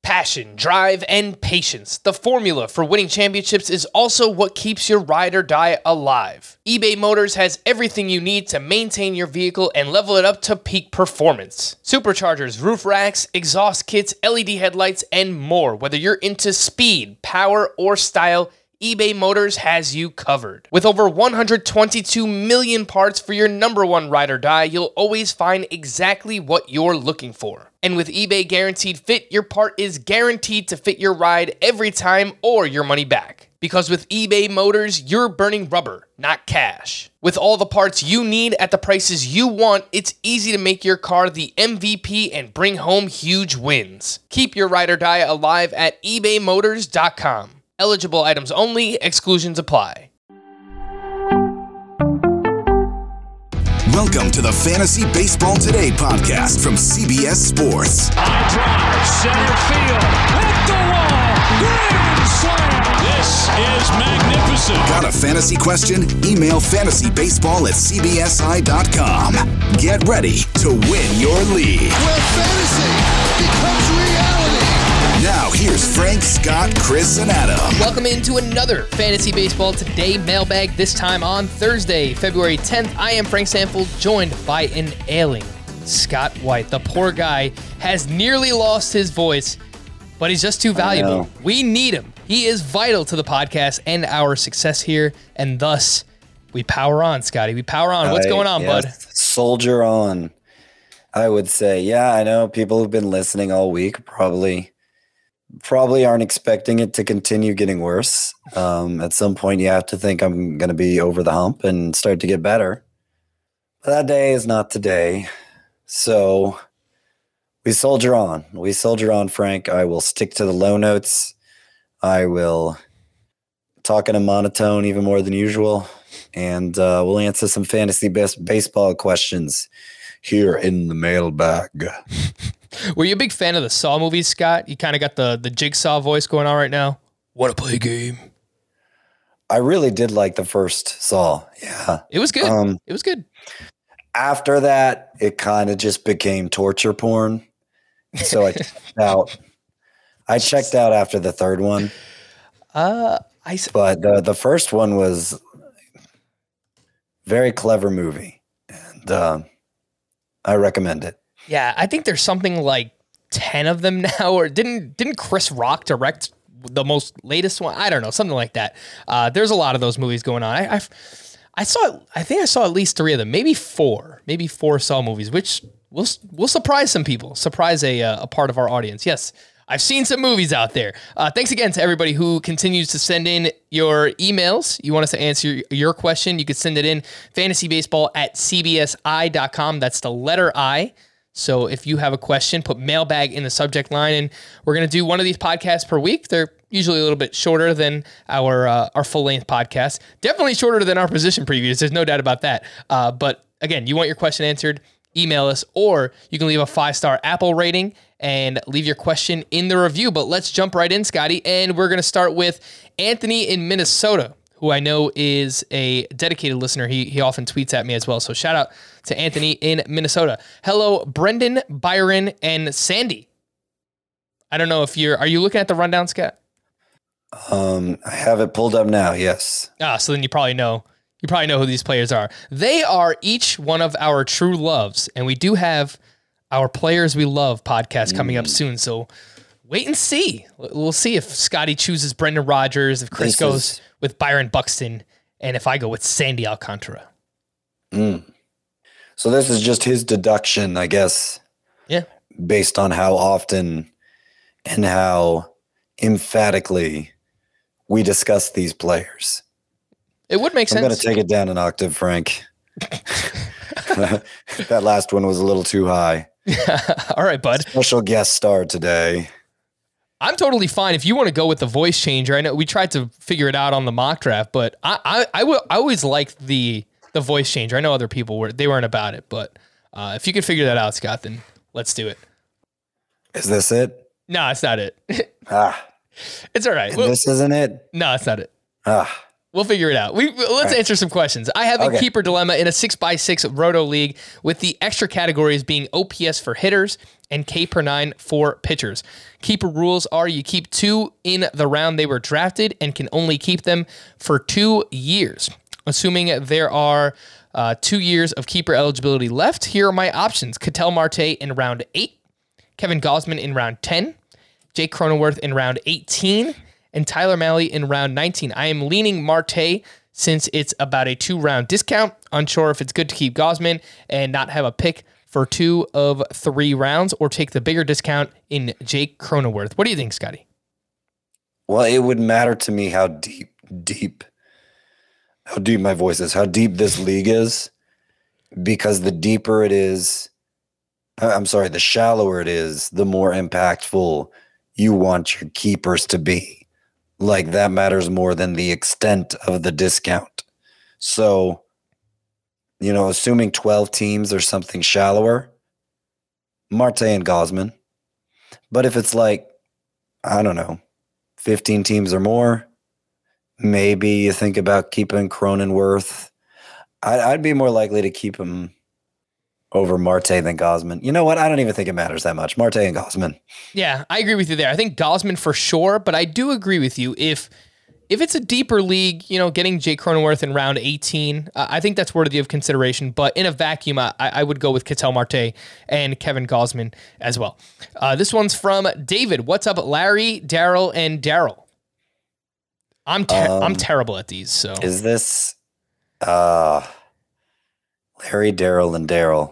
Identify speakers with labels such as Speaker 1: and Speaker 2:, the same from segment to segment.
Speaker 1: Passion, drive, and patience. The formula for winning championships is also what keeps your ride or die alive. eBay Motors has everything you need to maintain your vehicle and level it up to peak performance. Superchargers, roof racks, exhaust kits, LED headlights, and more. Whether you're into speed, power, or style, eBay Motors has you covered. With over 122 million parts for your number one ride or die, you'll always find exactly what you're looking for. And with eBay Guaranteed Fit, your part is guaranteed to fit your ride every time or your money back. Because with eBay Motors, you're burning rubber, not cash. With all the parts you need at the prices you want, it's easy to make your car the MVP and bring home huge wins. Keep your ride or die alive at ebaymotors.com. Eligible items only, exclusions apply.
Speaker 2: Welcome to the Fantasy Baseball Today podcast from CBS Sports.
Speaker 3: High drive, center field, hit the wall, grand slam. This is magnificent.
Speaker 2: Got a fantasy question? Email fantasybaseball@cbsi.com. Get ready to win your league.
Speaker 4: Where fantasy becomes reality.
Speaker 2: Now here's Frank, Scott, Chris, and Adam.
Speaker 1: Welcome into another Fantasy Baseball Today mailbag, this time on Thursday, February 10th. I am Frank Sample, joined by an ailing Scott White. The poor guy has nearly lost his voice, but he's just too valuable. We need him. He is vital to the podcast and our success here, and thus we power on, Scotty. We power on. What's going on, bud?
Speaker 5: Soldier on, I would say. Yeah, I know people who've been listening all week probably aren't expecting it to continue getting worse. At some point, you have to think I'm going to be over the hump and start to get better. But that day is not today. So we soldier on. We soldier on, Frank. I will stick to the low notes. I will talk in a monotone even more than usual. And we'll answer some fantasy baseball questions here in the mailbag.
Speaker 1: Were you a big fan of the Saw movies, Scott? You kind of got the Jigsaw voice going on right now. Want to play a game?
Speaker 5: I really did like the first Saw. Yeah.
Speaker 1: It was good. It was good.
Speaker 5: After that, it kind of just became torture porn. So I checked out. I checked out after the third one. But the first one was very clever movie. And I recommend it.
Speaker 1: Yeah, I think there's something like 10 of them now. Or didn't Chris Rock direct the most latest one? I don't know, something like that. There's a lot of those movies going on. I think I saw at least 3 of them, maybe 4 Saw movies, which will surprise some people, surprise a part of our audience. Yes, I've seen some movies out there. Thanks again to everybody who continues to send in your emails. You want us to answer your question, you could send it in fantasybaseball@cbsi.com. That's the letter I. So if you have a question, put mailbag in the subject line, and we're going to do one of these podcasts per week. They're usually a little bit shorter than our full-length podcast. Definitely shorter than our position previews. There's no doubt about that. But again, you want your question answered, email us, or you can leave a 5-star Apple rating and leave your question in the review. But let's jump right in, Scotty, and we're going to start with Anthony in Minnesota, who I know is a dedicated listener. He often tweets at me as well. So shout out to Anthony in Minnesota. Hello, Brendan, Byron, and Sandy. I don't know if are you looking at the rundown, Scott?
Speaker 5: I have it pulled up now. Yes.
Speaker 1: So then you probably know who these players are. They are each one of our true loves, and we do have our Players We Love podcast coming up soon. So wait and see. We'll see if Scotty chooses Brendan Rodgers, if Chris goes with Byron Buxton, and if I go with Sandy Alcantara.
Speaker 5: So this is just his deduction, I guess.
Speaker 1: Yeah.
Speaker 5: Based on how often and how emphatically we discuss these players.
Speaker 1: It would make sense.
Speaker 5: I'm going to take it down an octave, Frank. That last one was a little too high.
Speaker 1: All right, bud.
Speaker 5: Special guest star today.
Speaker 1: I'm totally fine if you want to go with the voice changer. I know we tried to figure it out on the mock draft, but I always liked the voice changer. I know other people weren't about it, but if you could figure that out, Scott, then let's do it.
Speaker 5: Is this it?
Speaker 1: No, it's not it. It's all right.
Speaker 5: This isn't it?
Speaker 1: No, it's not it. We'll figure it out. Let's answer some questions. I have a keeper dilemma in a 6x6 roto league with the extra categories being OPS for hitters, and K per 9 for pitchers. Keeper rules are you keep 2 in the round they were drafted and can only keep them for 2 years. Assuming there are 2 years of keeper eligibility left, here are my options. Ketel Marte in round 8, Kevin Gausman in round 10, Jake Cronenworth in round 18, and Tyler Mahle in round 19. I am leaning Marte since it's about a 2-round discount. Unsure if it's good to keep Gausman and not have a pick for 2 of 3 rounds, or take the bigger discount in Jake Cronenworth. What do you think, Scotty?
Speaker 5: Well, it would matter to me how deep my voice is, how deep this league is, because the deeper it is, the shallower it is, the more impactful you want your keepers to be. Like, that matters more than the extent of the discount. So, assuming 12 teams or something shallower, Marte and Gausman. But if it's like, 15 teams or more, maybe you think about keeping Cronenworth. I'd be more likely to keep him over Marte than Gausman. You know what? I don't even think it matters that much. Marte and Gausman.
Speaker 1: Yeah, I agree with you there. I think Gausman for sure, but I do agree with you. If it's a deeper league, getting Jake Cronenworth in round 18, I think that's worthy of consideration. But in a vacuum, I would go with Ketel Marte and Kevin Gausman as well. This one's from David. What's up, Larry, Daryl, and Daryl? I'm terrible at these. So
Speaker 5: is this Larry, Daryl, and Daryl?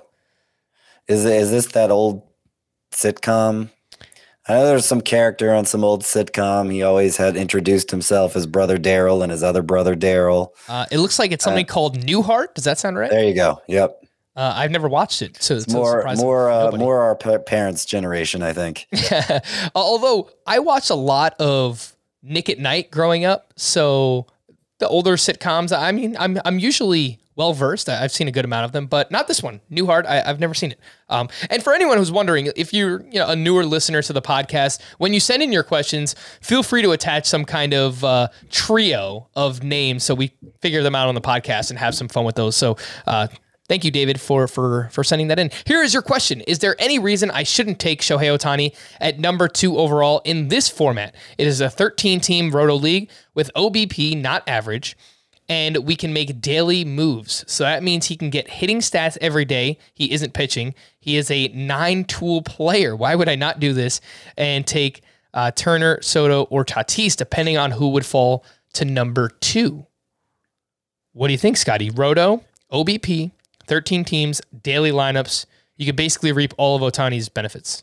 Speaker 5: Is this that old sitcom? I know there's some character on some old sitcom. He always had introduced himself as brother Daryl and his other brother Daryl.
Speaker 1: It looks like it's something called Newhart. Does that sound right?
Speaker 5: There you go. Yep.
Speaker 1: I've never watched it, so it's
Speaker 5: more
Speaker 1: nobody.
Speaker 5: more our parents' generation, I think.
Speaker 1: Although I watched a lot of Nick at Night growing up, so the older sitcoms. I mean, I'm usually well versed. I've seen a good amount of them, but not this one, Newhart. I've never seen it. And for anyone who's wondering, if you're a newer listener to the podcast, when you send in your questions, feel free to attach some kind of trio of names so we figure them out on the podcast and have some fun with those. So thank you, David, for sending that in. Here is your question. Is there any reason I shouldn't take Shohei Ohtani at number 2 overall in this format? It is a 13-team Roto League with OBP not average, and we can make daily moves. So that means he can get hitting stats every day. He isn't pitching. He is a 9-tool player. Why would I not do this and take Turner, Soto, or Tatis, depending on who would fall to number 2? What do you think, Scotty? Roto, OBP, 13 teams, daily lineups. You could basically reap all of Ohtani's benefits.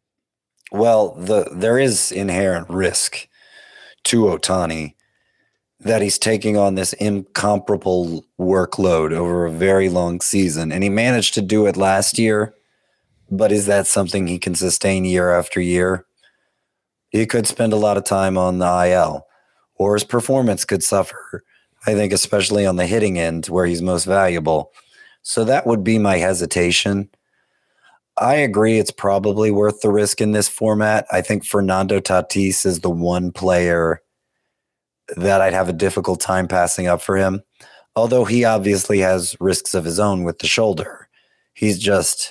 Speaker 5: Well, there is inherent risk to Ohtani that he's taking on this incomparable workload over a very long season. And he managed to do it last year, but is that something he can sustain year after year? He could spend a lot of time on the IL, or his performance could suffer, I think, especially on the hitting end where he's most valuable. So that would be my hesitation. I agree it's probably worth the risk in this format. I think Fernando Tatis is the one player that I'd have a difficult time passing up for him, although he obviously has risks of his own with the shoulder. He's just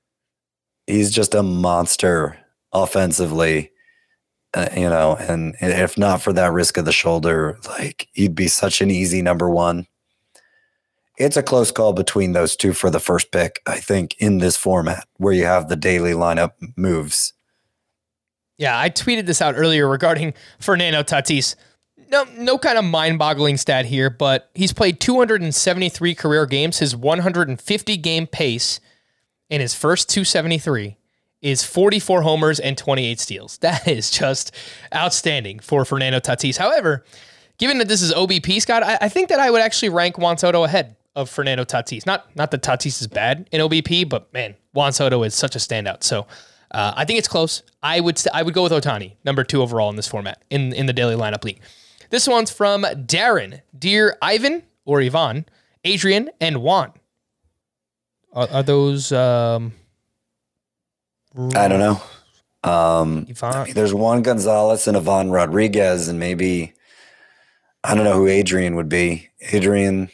Speaker 5: a monster offensively, and if not for that risk of the shoulder, like, he'd be such an easy number 1. It's a close call between those two for the first pick, I think, in this format where you have the daily lineup moves.
Speaker 1: Yeah, I tweeted this out earlier regarding Fernando Tatis. No kind of mind-boggling stat here, but he's played 273 career games. His 150-game pace in his first 273 is 44 homers and 28 steals. That is just outstanding for Fernando Tatis. However, given that this is OBP, Scott, I think that I would actually rank Juan Soto ahead of Fernando Tatis. Not that Tatis is bad in OBP, but man, Juan Soto is such a standout. So I think it's close. I would go with Ohtani, number 2 overall in this format in the daily lineup league. This one's from Darren. Dear Ivan or Ivan, Adrian, and Juan. Are those... I
Speaker 5: don't know.
Speaker 1: Ivan?
Speaker 5: There's Juan Gonzalez and Ivan Rodriguez, and maybe... I don't know who Adrian would be. Adrian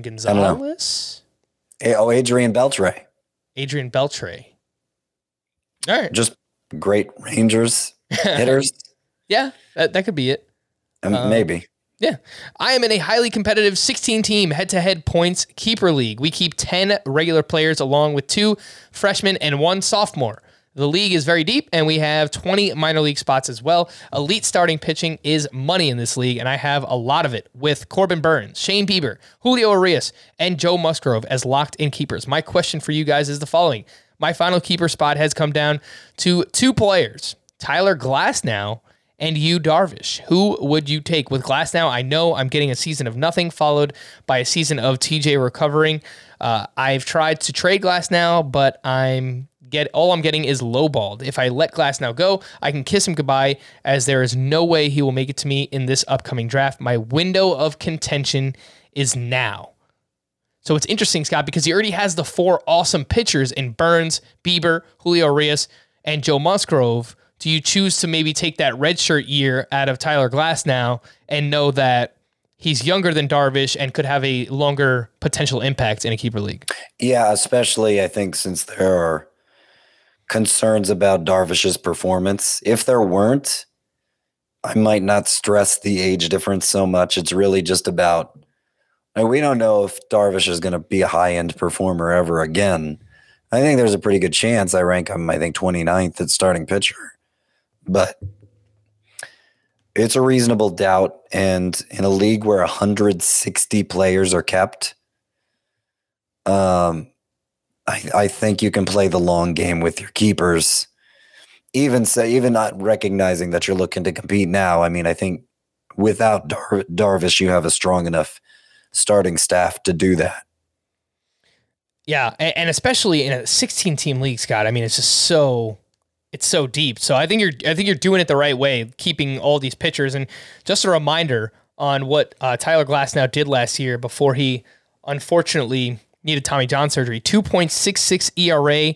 Speaker 1: Gonzalez?
Speaker 5: Adrian Beltre.
Speaker 1: Adrian Beltre. All right.
Speaker 5: Just great Rangers hitters.
Speaker 1: Yeah, that could be it.
Speaker 5: Maybe.
Speaker 1: Yeah. I am in a highly competitive 16-team head-to-head points keeper league. We keep 10 regular players along with 2 freshmen and 1 sophomore. The league is very deep, and we have 20 minor league spots as well. Elite starting pitching is money in this league, and I have a lot of it with Corbin Burns, Shane Bieber, Julio Urias, and Joe Musgrove as locked-in keepers. My question for you guys is the following. My final keeper spot has come down to 2 players, Tyler Glasnow and Yu Darvish. Who would you take? With Glasnow, I know I'm getting a season of nothing followed by a season of TJ recovering. I've tried to trade Glasnow, but all I'm getting is lowballed. If I let Glasnow go, I can kiss him goodbye, as there is no way he will make it to me in this upcoming draft. My window of contention is now. So it's interesting, Scott, because he already has the 4 awesome pitchers in Burns, Bieber, Julio Urias, and Joe Musgrove. Do you choose to maybe take that redshirt year out of Tyler Glasnow and know that he's younger than Darvish and could have a longer potential impact in a keeper league?
Speaker 5: Yeah, especially I think since there are concerns about Darvish's performance. If there weren't, I might not stress the age difference so much. It's really just about, we don't know if Darvish is going to be a high-end performer ever again. I think there's a pretty good chance I rank him, 29th at starting pitcher. But it's a reasonable doubt. And in a league where 160 players are kept, I think you can play the long game with your keepers. Even not recognizing that you're looking to compete now. I think without Darvish, you have a strong enough starting staff to do that.
Speaker 1: Yeah, and especially in a 16-team league, Scott. It's just so deep. So I think you're doing it the right way, keeping all these pitchers. And just a reminder on what Tyler Glasnow did last year before he unfortunately needed Tommy John surgery. 2.66 ERA,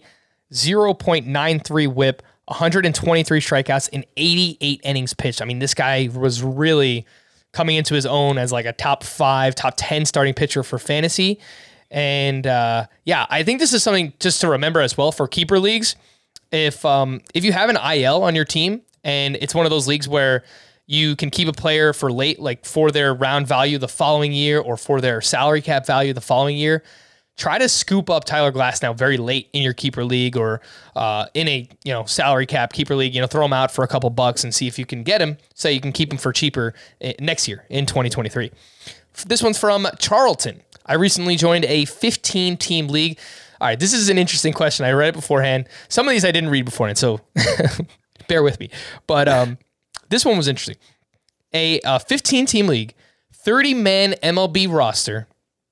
Speaker 1: 0.93 WHIP, 123 strikeouts, and 88 innings pitched. This guy was really coming into his own as like a top 5, top 10 starting pitcher for fantasy. And I think this is something just to remember as well for keeper leagues. If you have an IL on your team and it's one of those leagues where you can keep a player for late, like for their round value the following year or for their salary cap value the following year, try to scoop up Tyler Glasnow very late in your keeper league or in a salary cap keeper league. Throw him out for a couple bucks and see if you can get him so you can keep him for cheaper next year in 2023. This one's from Charlton. I recently joined a 15-team league. All right, this is an interesting question. I read it beforehand. Some of these I didn't read beforehand, so bear with me. But this one was interesting. A 15-team league, 30-man MLB roster,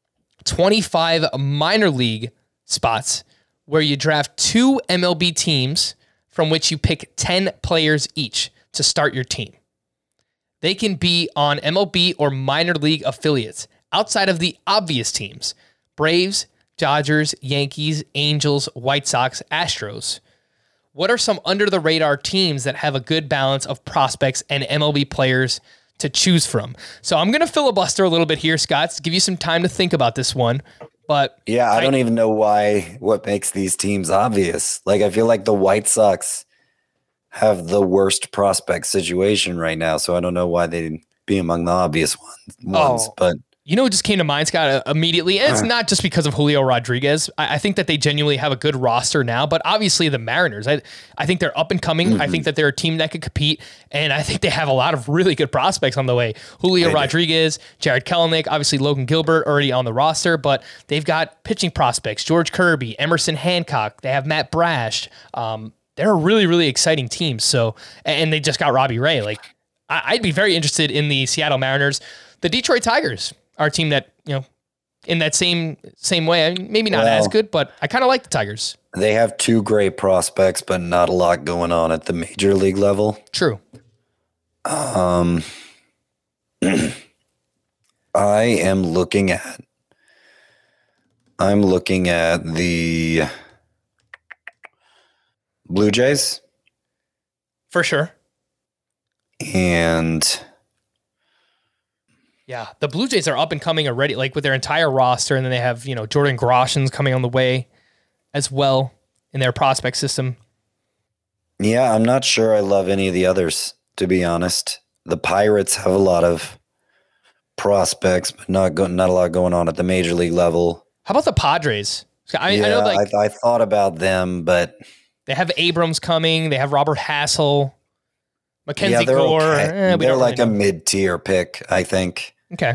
Speaker 1: 25 minor league spots, where you draft 2 MLB teams from which you pick 10 players each to start your team. They can be on MLB or minor league affiliates outside of the obvious teams: Braves, Dodgers, Yankees, Angels, White Sox, Astros. What are some under-the-radar teams that have a good balance of prospects and MLB players to choose from? So I'm going to filibuster a little bit here, Scott, to give you some time to think about this one. But
Speaker 5: yeah, I don't even know what makes these teams obvious. I feel like the White Sox have the worst prospect situation right now, so I don't know why they'd be among the obvious ones. But
Speaker 1: what just came to mind, Scott, immediately? And it's not just because of Julio Rodriguez. I think that they genuinely have a good roster now, but obviously the Mariners, I think they're up and coming. Mm-hmm. I think that they're a team that could compete, and I think they have a lot of really good prospects on the way. Julio Rodriguez, Jared Kelenic, obviously Logan Gilbert already on the roster, but they've got pitching prospects: George Kirby, Emerson Hancock. They have Matt Brash. They're a really, really exciting team. So, and they just got Robbie Ray. I'd be very interested in the Seattle Mariners. The Detroit Tigers are a team that, in that same way, maybe not as good, but I kind of like the Tigers.
Speaker 5: They have 2 great prospects, but not a lot going on at the major league level.
Speaker 1: True.
Speaker 5: I am looking at the Blue Jays.
Speaker 1: For sure.
Speaker 5: And
Speaker 1: yeah, the Blue Jays are up and coming already, with their entire roster, and then they have, Jordan Groshans coming on the way as well in their prospect system.
Speaker 5: Yeah, I'm not sure I love any of the others, to be honest. The Pirates have a lot of prospects, but not a lot going on at the major league level.
Speaker 1: How about the Padres? I
Speaker 5: Yeah,
Speaker 1: know, like,
Speaker 5: I thought about them, but
Speaker 1: they have Abrams coming. They have Robert Hassel, Mackenzie
Speaker 5: they're
Speaker 1: Gore.
Speaker 5: okay.
Speaker 1: We
Speaker 5: They're
Speaker 1: don't
Speaker 5: like
Speaker 1: really
Speaker 5: a mid-tier pick, I think.
Speaker 1: Okay.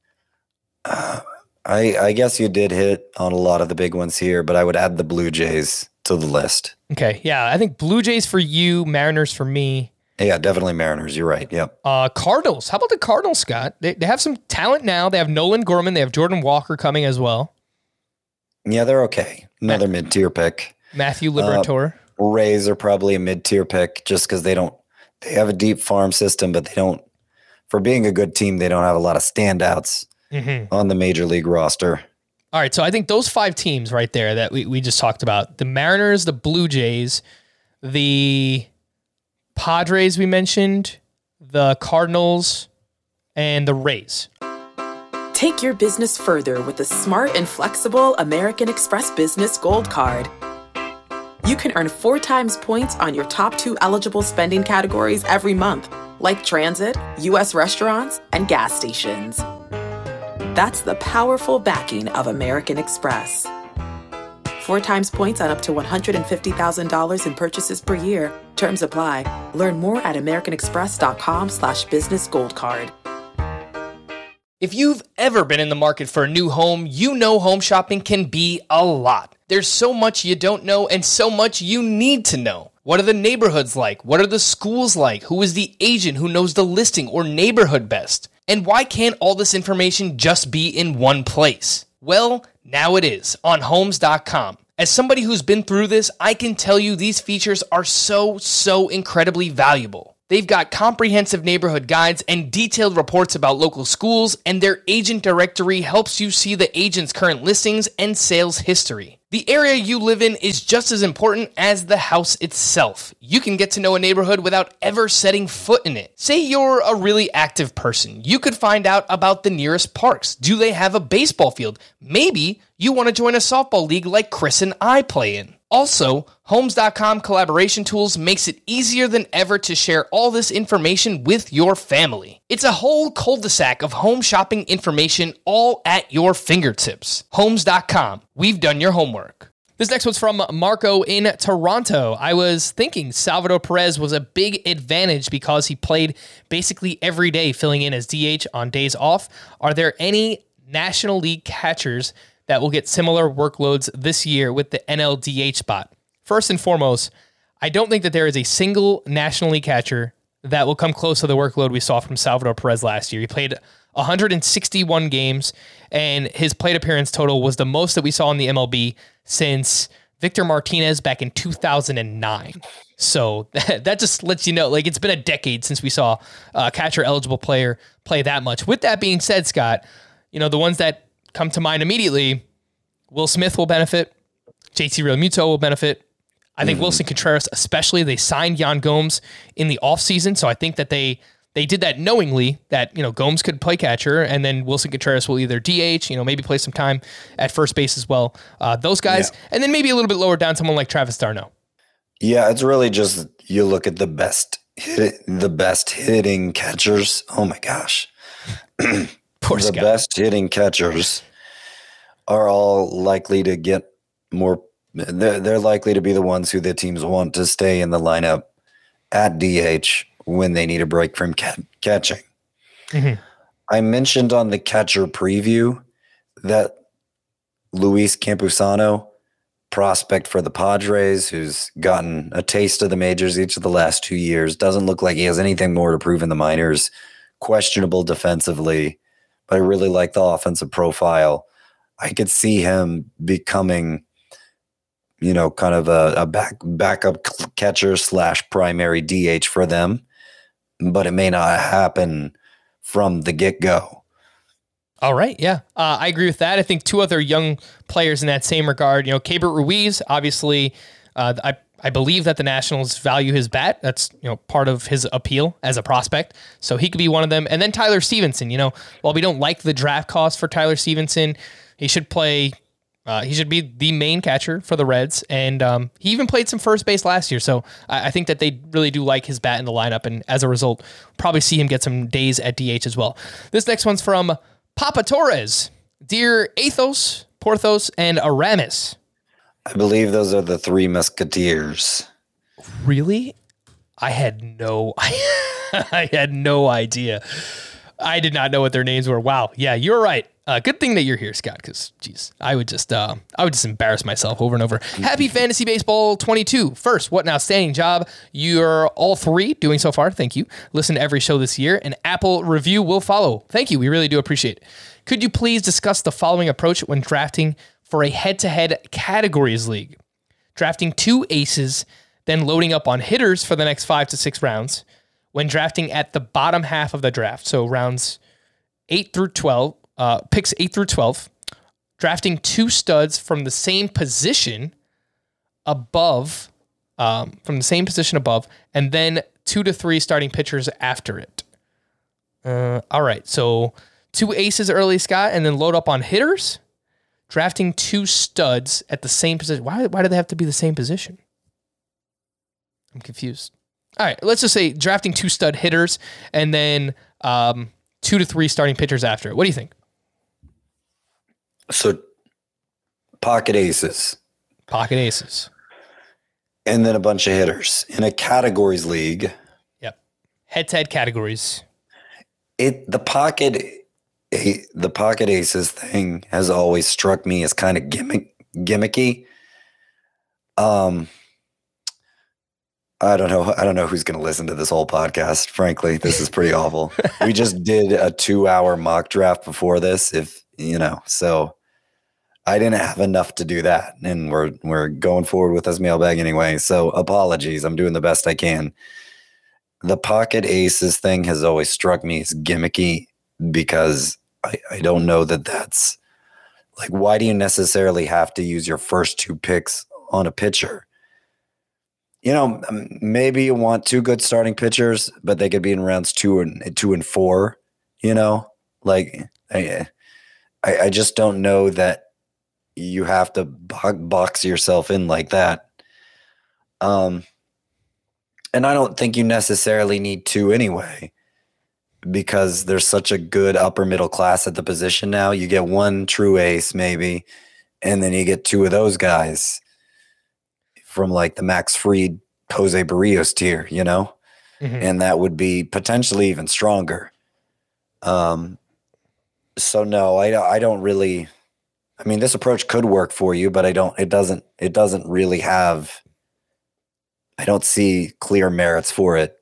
Speaker 5: I guess you did hit on a lot of the big ones here, but I would add the Blue Jays to the list.
Speaker 1: Okay. Yeah, I think Blue Jays for you, Mariners for me.
Speaker 5: Yeah, definitely Mariners. You're right. Yep.
Speaker 1: Cardinals. How about the Cardinals, Scott? They have some talent now. They have Nolan Gorman. They have Jordan Walker coming as well.
Speaker 5: Yeah, they're okay. Another mid-tier pick.
Speaker 1: Matthew Liberatore.
Speaker 5: Rays are probably a mid-tier pick just because they have a deep farm system, but they don't, for being a good team, they don't have a lot of standouts on the major league roster.
Speaker 1: All right, so I think those 5 teams right there that we just talked about, the Mariners, the Blue Jays, the Padres we mentioned, the Cardinals, and the Rays.
Speaker 6: Take your business further with the smart and flexible American Express Business Gold Card. You can earn 4 times points on your top 2 eligible spending categories every month, like transit, U.S. restaurants, and gas stations. That's the powerful backing of American Express. 4 times points on up to $150,000 in purchases per year. Terms apply. Learn more at americanexpress.com/businessgoldcard.
Speaker 1: If you've ever been in the market for a new home, you know home shopping can be a lot. There's so much you don't know and so much you need to know. What are the neighborhoods like? What are the schools like? Who is the agent who knows the listing or neighborhood best? And why can't all this information just be in one place? Well, now it is on Homes.com. As somebody who's been through this, I can tell you these features are so incredibly valuable. They've got comprehensive neighborhood guides and detailed reports about local schools, and their agent directory helps you see the agent's current listings and sales history. The area you live in is just as important as the house itself. You can get to know a neighborhood without ever setting foot in it. Say you're a really active person. You could find out about the nearest parks. Do they have a baseball field? Maybe you want to join a softball league like Chris and I play in. Also, Homes.com collaboration tools makes it easier than ever to share all this information with your family. It's a whole cul-de-sac of home shopping information all at your fingertips. Homes.com. We've done your homework. This next one's from Marco in Toronto. I was thinking Salvador Perez was a big advantage because he played basically every day filling in as DH on days off. Are there any National League catchers that will get similar workloads this year with the NLDH spot? First and foremost, I don't think that there is a single National League catcher that will come close to the workload we saw from Salvador Perez last year. He played 161 games, and his plate appearance total was the most that we saw in the MLB since Victor Martinez back in 2009. So that just lets you know, like, it's been a decade since we saw a catcher-eligible player play that much. With that being said, Scott, the ones that come to mind immediately, Will Smith will benefit. JT Realmuto will benefit. I think Wilson Contreras especially. They signed Yan Gomes in the offseason, so I think that they did that knowingly that, Gomes could play catcher, and then Wilson Contreras will either DH, maybe play some time at first base as well. Those guys, and then maybe a little bit lower down, someone like Travis d'Arnaud.
Speaker 5: Yeah, it's really just you look at the best hitting catchers. Oh my gosh.
Speaker 1: Poor
Speaker 5: the
Speaker 1: Scott.
Speaker 5: best hitting catchers are all likely to get more. They're likely to be the ones who the teams want to stay in the lineup at DH when they need a break from catching. Mm-hmm. I mentioned on the catcher preview that Luis Campusano, prospect for the Padres, who's gotten a taste of the majors each of the last 2 years, doesn't look like he has anything more to prove in the minors. Questionable defensively, but I really like the offensive profile. I could see him becoming, kind of a backup catcher / primary DH for them, but it may not happen from the get-go.
Speaker 1: All right, yeah. I agree with that. I think 2 other young players in that same regard, Keibert Ruiz, obviously, I believe that the Nationals value his bat. That's, part of his appeal as a prospect. So he could be one of them. And then Tyler Stevenson, while we don't like the draft cost for Tyler Stevenson, he should play He should be the main catcher for the Reds, and he even played some first base last year, so I think that they really do like his bat in the lineup, and as a result, probably see him get some days at DH as well. This next one's from Papa Torres. Dear Athos, Porthos, and Aramis.
Speaker 5: I believe those are the Three Musketeers.
Speaker 1: Really? I had no idea. I did not know what their names were. Wow. Yeah, you're right. Good thing that you're here, Scott, because, geez, I would just embarrass myself over and over. Happy Fantasy Baseball 22. First, what an outstanding job you're all three doing so far. Thank you. Listen to every show this year. An Apple review will follow. Thank you. We really do appreciate it. Could you please discuss the following approach when drafting for a head-to-head categories league? Drafting 2 aces, then loading up on hitters for the next 5 to 6 rounds. When drafting at the bottom half of the draft, so rounds 8 through 12, picks 8 through 12, drafting 2 studs from the same position above, and then 2 to 3 starting pitchers after it. All right, so 2 aces early, Scott, and then load up on hitters, drafting 2 studs at the same position. Why do they have to be the same position? I'm confused. All right, let's just say drafting 2 stud hitters and then 2 to 3 starting pitchers after it. What do you think?
Speaker 5: So pocket aces.
Speaker 1: Pocket aces.
Speaker 5: And then a bunch of hitters in a categories league.
Speaker 1: Yep. Head-to-head categories.
Speaker 5: The pocket aces thing has always struck me as kind of gimmicky. I don't know who's going to listen to this whole podcast. Frankly, this is pretty awful. We just did a 2-hour mock draft before this, so I didn't have enough to do that. And we're going forward with this mailbag anyway. So apologies. I'm doing the best I can. The pocket aces thing has always struck me as gimmicky because I don't know that's like, why do you necessarily have to use your first 2 picks on a pitcher? Maybe you want 2 good starting pitchers, but they could be in rounds 2 and 4. Like I just don't know that you have to box yourself in like that. And I don't think you necessarily need 2 anyway, because there's such a good upper middle class at the position now. You get 1 true ace maybe, and then you get 2 of those guys from like the Max Fried, Jose Barrios tier, and that would be potentially even stronger. So no, I don't really, I mean, this approach could work for you, but it doesn't really have, I don't see clear merits for it,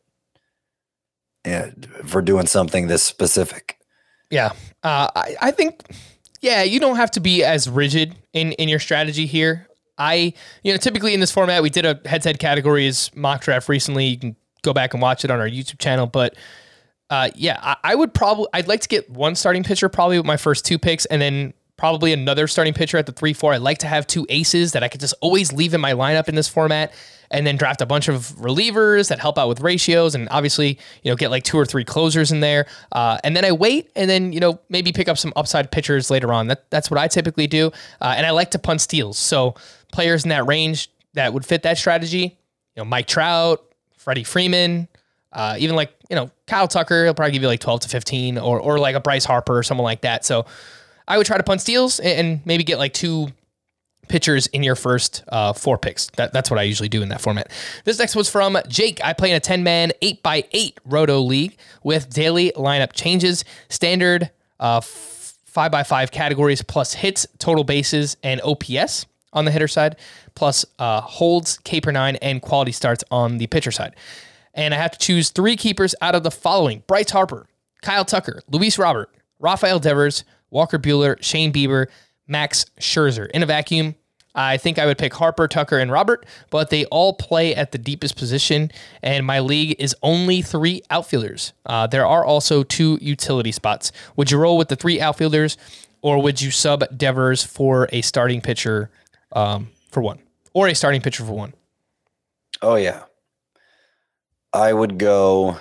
Speaker 5: for doing something this specific.
Speaker 1: Yeah. I think, you don't have to be as rigid in your strategy here. Typically in this format, we did a head-to-head categories mock draft recently. You can go back and watch it on our YouTube channel. But I'd like to get 1 starting pitcher probably with my first 2 picks, and then probably another starting pitcher at the 3-4. I'd like to have 2 aces that I could just always leave in my lineup in this format, and then draft a bunch of relievers that help out with ratios, and obviously, get like 2 or 3 closers in there. And then I wait, and then, maybe pick up some upside pitchers later on. That's what I typically do. And I like to punt steals. So players in that range that would fit that strategy, Mike Trout, Freddie Freeman, even like, Kyle Tucker, he'll probably give you like 12 to 15 or like a Bryce Harper or someone like that. So I would try to punt steals and maybe get like 2 pitchers in your first 4 picks. That's what I usually do in that format. This next was from Jake. I play in a 10-man 8x8 Roto League with daily lineup changes, standard 5x5 categories plus hits, total bases, and OPS on the hitter side, plus holds, K/9, and quality starts on the pitcher side. And I have to choose 3 keepers out of the following: Bryce Harper, Kyle Tucker, Luis Robert, Rafael Devers, Walker Buehler, Shane Bieber, Max Scherzer. In a vacuum, I think I would pick Harper, Tucker, and Robert, but they all play at the deepest position, and my league is only 3 outfielders. There are also 2 utility spots. Would you roll with the 3 outfielders, or would you sub Devers for a starting pitcher for 1? Or a starting pitcher for 1?
Speaker 5: Oh, yeah. I would go...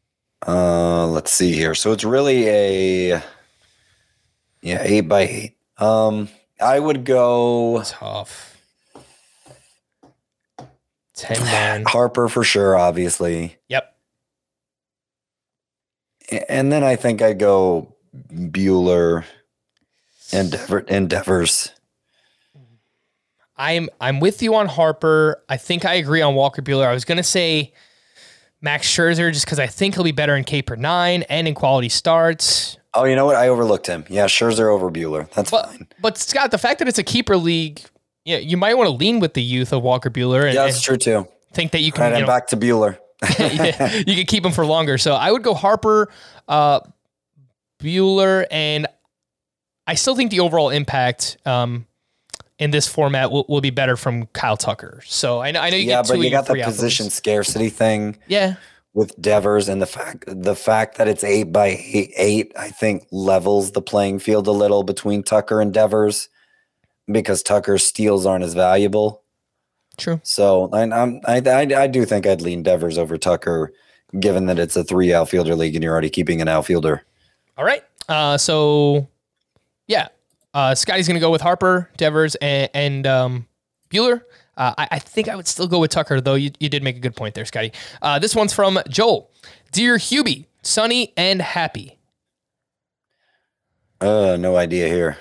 Speaker 5: let's see here. So it's really a 8x8. I would go
Speaker 1: Tough. 10 man.
Speaker 5: Harper for sure, obviously.
Speaker 1: Yep.
Speaker 5: And then I think I'd go Bueller and Devers.
Speaker 1: I'm with you on Harper. I think I agree on Walker Bueller. I was going to say Max Scherzer just because I think he'll be better in K per 9 and in quality starts.
Speaker 5: Oh, you know what? I overlooked him. Yeah, Scherzer over Bueller. That's fine.
Speaker 1: But Scott, the fact that it's a keeper league, yeah, you might want to lean with the youth of Walker Bueller. And,
Speaker 5: yeah, that's true too.
Speaker 1: Think that you can.
Speaker 5: Right, I'm back to Bueller.
Speaker 1: You can keep him for longer. So I would go Harper, Bueller, and I still think the overall impact in this format will be better from Kyle Tucker. So I know you get two.
Speaker 5: Yeah, but you got the
Speaker 1: outcomes.
Speaker 5: position scarcity thing.
Speaker 1: Yeah.
Speaker 5: With Devers and the fact that it's 8x8, I think levels the playing field a little between Tucker and Devers because Tucker's steals aren't as valuable.
Speaker 1: True.
Speaker 5: So I do think I'd lean Devers over Tucker, given that it's a 3 outfielder league and you're already keeping an outfielder.
Speaker 1: All right. Scotty's going to go with Harper, Devers, and Bueller. I think I would still go with Tucker, though. You did make a good point there, Scotty. This one's from Joel. Dear Hubie, sunny and happy.
Speaker 5: No idea here.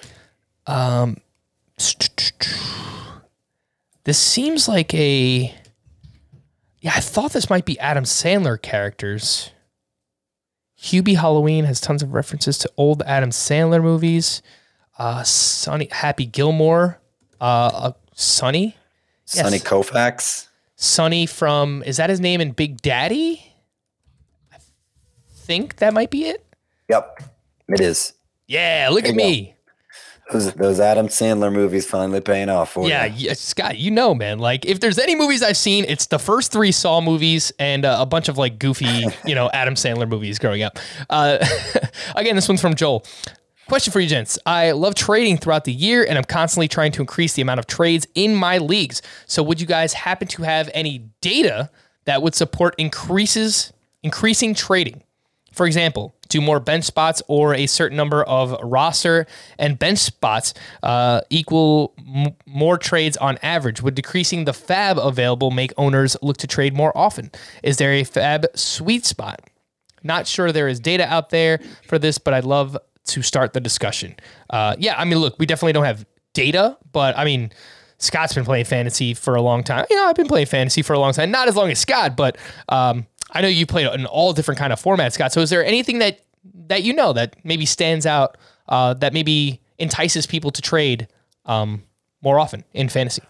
Speaker 1: This seems like I thought this might be Adam Sandler characters. Hubie Halloween has tons of references to old Adam Sandler movies. Sonny, Happy Gilmore. Sonny?
Speaker 5: Sonny
Speaker 1: Yes.
Speaker 5: Koufax.
Speaker 1: Sonny from, is that his name in Big Daddy? I think that might be it.
Speaker 5: Yep, it is.
Speaker 1: Yeah, look at me.
Speaker 5: Those Adam Sandler movies finally paying off for you.
Speaker 1: Yeah, Scott, man. Like, if there's any movies I've seen, it's the first 3 Saw movies and a bunch of like goofy, Adam Sandler movies growing up. Again, this one's from Joel. Question for you, gents. I love trading throughout the year, and I'm constantly trying to increase the amount of trades in my leagues. So would you guys happen to have any data that would support increasing trading? For example, do more bench spots or a certain number of roster and bench spots equal more trades on average? Would decreasing the fab available make owners look to trade more often? Is there a fab sweet spot? Not sure there is data out there for this, but I'd love to start the discussion. Look, we definitely don't have data, but Scott's been playing fantasy for a long time. I've been playing fantasy for a long time, not as long as Scott, but I know you played in all different kind of formats, Scott. So is there anything that that maybe stands out, that maybe entices people to trade more often in fantasy?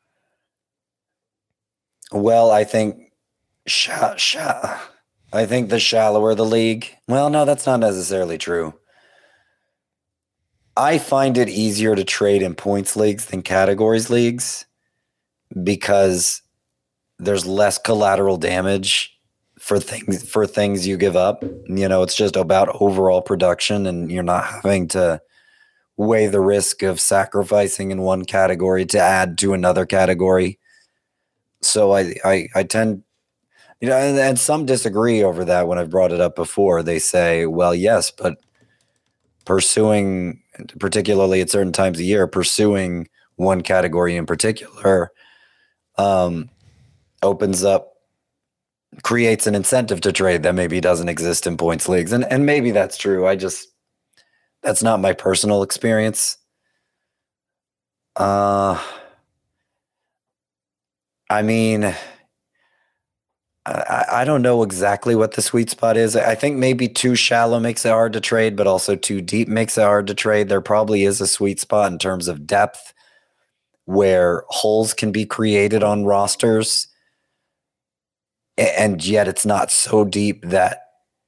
Speaker 5: Well, I think I think the shallower the league. Well, no, that's not necessarily true. I find it easier to trade in points leagues than categories leagues because there's less collateral damage for things you give up. It's just about overall production, and you're not having to weigh the risk of sacrificing in one category to add to another category. So I tend, and some disagree over that when I've brought it up before. They say, well, yes, but pursuing, particularly at certain times of year, pursuing one category in particular creates an incentive to trade that maybe doesn't exist in points leagues. And maybe that's true. That's not my personal experience. I don't know exactly what the sweet spot is. I think maybe too shallow makes it hard to trade, but also too deep makes it hard to trade. There probably is a sweet spot in terms of depth where holes can be created on rosters, and yet it's not so deep that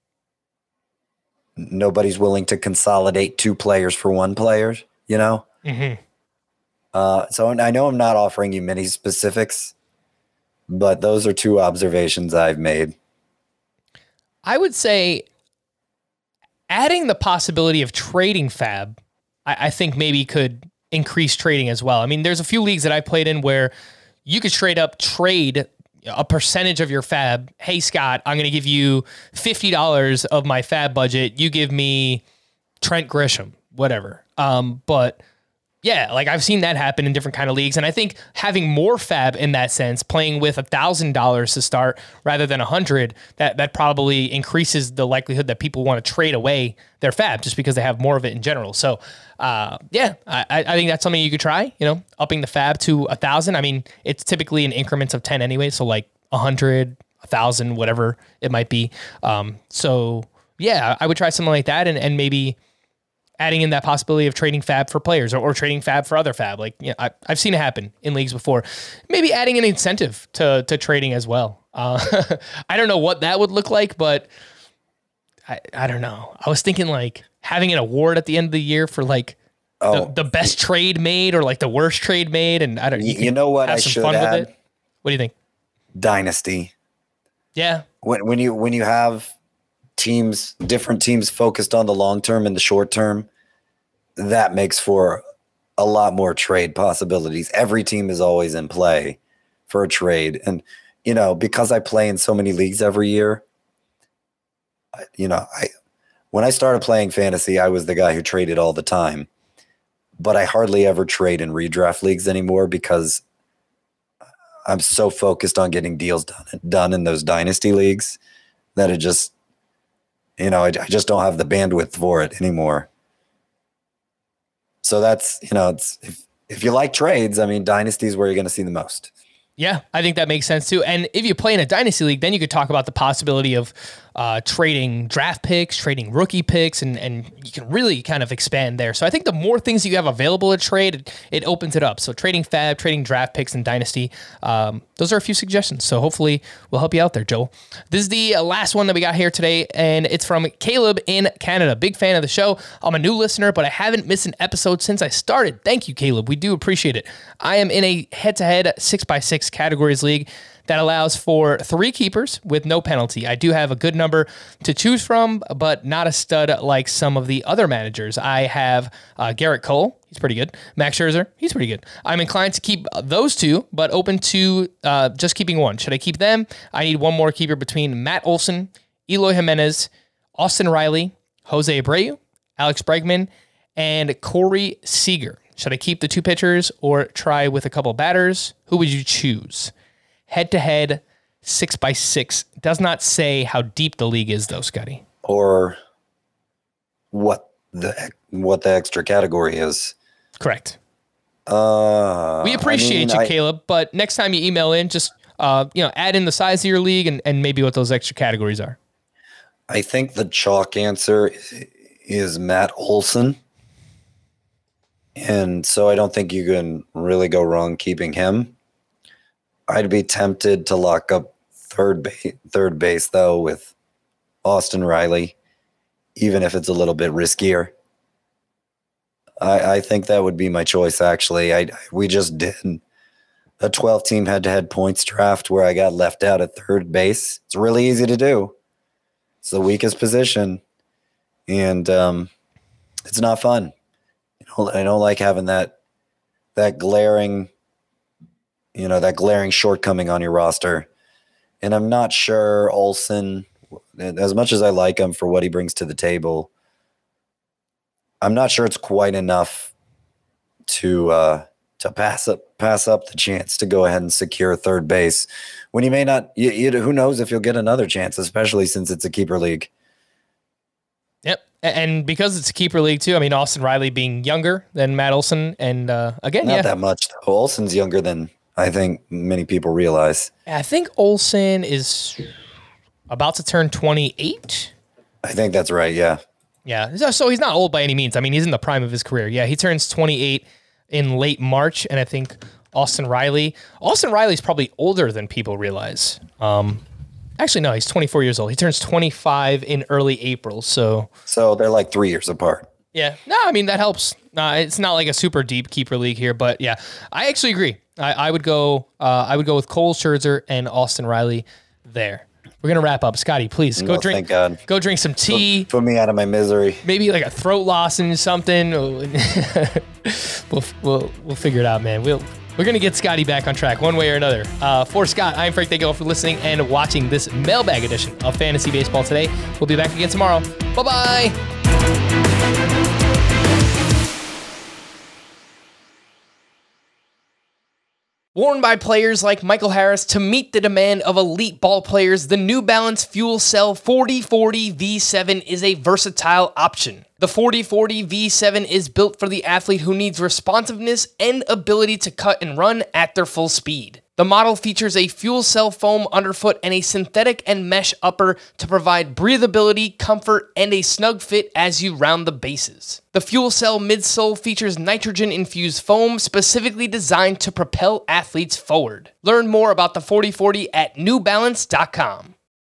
Speaker 5: nobody's willing to consolidate 2 players for 1 player, Mm-hmm. So I know I'm not offering you many specifics, but those are 2 observations I've made.
Speaker 1: I would say adding the possibility of trading fab, I think maybe could increase trading as well. There's a few leagues that I played in where you could trade a percentage of your fab. Hey, Scott, I'm going to give you $50 of my fab budget. You give me Trent Grisham, whatever. But Yeah, like I've seen that happen in different kind of leagues. And I think having more fab in that sense, playing with $1,000 to start rather than $100, that probably increases the likelihood that people want to trade away their fab just because they have more of it in general. So, I think that's something you could try, upping the fab to 1,000. I mean, it's typically in increments of 10 anyway. So like 100, 1,000, whatever it might be. So yeah, I would try something like that and maybe adding in that possibility of trading fab for players or trading fab for other fab. Like, I've seen it happen in leagues before. Maybe adding an incentive to trading as well. I don't know what that would look like, but I don't know. I was thinking like having an award at the end of the year for like the best trade made or like the worst trade made. And I don't know.
Speaker 5: You know what I should add?
Speaker 1: What do you think?
Speaker 5: Dynasty.
Speaker 1: Yeah.
Speaker 5: When you have different teams focused on the long term and the short term, that makes for a lot more trade possibilities. Every team is always in play for a trade. And, because I play in so many leagues every year, when I started playing fantasy, I was the guy who traded all the time, but I hardly ever trade in redraft leagues anymore because I'm so focused on getting deals done in those dynasty leagues that it just, I just don't have the bandwidth for it anymore. So that's, if you like trades, I mean, dynasty is where you're going to see the most.
Speaker 1: Yeah, I think that makes sense too. And if you play in a dynasty league, then you could talk about the possibility of trading draft picks, trading rookie picks, and you can really kind of expand there. So I think the more things you have available to trade, it opens it up. So trading fab, trading draft picks in dynasty, those are a few suggestions. So hopefully we'll help you out there, Joel. This is the last one that we got here today, and it's from Caleb in Canada. Big fan of the show. I'm a new listener, but I haven't missed an episode since I started. Thank you, Caleb. We do appreciate it. I am in a head-to-head 6x6 categories league that allows for 3 keepers with no penalty. I do have a good number to choose from, but not a stud like some of the other managers. I have Garrett Cole. He's pretty good. Max Scherzer. He's pretty good. I'm inclined to keep those 2, but open to just keeping 1. Should I keep them? I need one more keeper between Matt Olson, Eloy Jimenez, Austin Riley, Jose Abreu, Alex Bregman, and Corey Seager. Should I keep the 2 pitchers or try with a couple batters? Who would you choose? Head-to-head, 6x6. Does not say how deep the league is, though, Scotty.
Speaker 5: Or what the extra category is.
Speaker 1: Correct. We appreciate you, Caleb, but next time you email in, just add in the size of your league and maybe what those extra categories are.
Speaker 5: I think the chalk answer is Matt Olson. And so I don't think you can really go wrong keeping him. I'd be tempted to lock up third base, though, with Austin Riley, even if it's a little bit riskier. I think that would be my choice, actually. We just did a 12-team head-to-head points draft where I got left out at third base. It's really easy to do. It's the weakest position, and it's not fun. I don't like having that glaring, that glaring shortcoming on your roster. And I'm not sure Olsen, as much as I like him for what he brings to the table, I'm not sure it's quite enough to pass up the chance to go ahead and secure third base when you may not. Who knows if you'll get another chance, especially since it's a keeper league.
Speaker 1: Yep. And because it's a keeper league too, I mean, Austin Riley being younger than Matt Olson, and again,
Speaker 5: not that much. Olson's younger than I think many people realize.
Speaker 1: I think Olson is about to turn 28.
Speaker 5: I think that's right. Yeah.
Speaker 1: Yeah. So he's not old by any means. I mean, he's in the prime of his career. Yeah. He turns 28 in late March. And I think Austin Riley's probably older than people realize. Actually, no, he's 24 years old. He turns 25 in early April. So
Speaker 5: they're like 3 years apart.
Speaker 1: Yeah. No, I mean, that helps. It's not like a super deep keeper league here, but yeah, I actually agree. I would go with Cole, Scherzer, and Austin Riley there. We're going to wrap up. Scotty, please go drink some tea.
Speaker 5: Put me out of my misery.
Speaker 1: Maybe like a throat lozenge, something. We'll figure it out, man. We're going to get Scotty back on track one way or another. For Scott, I'm Frank. Thank you all for listening and watching this mailbag edition of Fantasy Baseball Today. We'll be back again tomorrow. Bye-bye. Worn by players like Michael Harris to meet the demand of elite ball players, the New Balance Fuel Cell 4040 V7 is a versatile option. The 4040 V7 is built for the athlete who needs responsiveness and ability to cut and run at their full speed. The model features a fuel cell foam underfoot and a synthetic and mesh upper to provide breathability, comfort, and a snug fit as you round the bases. The fuel cell midsole features nitrogen-infused foam specifically designed to propel athletes forward. Learn more about the 4040 at newbalance.com.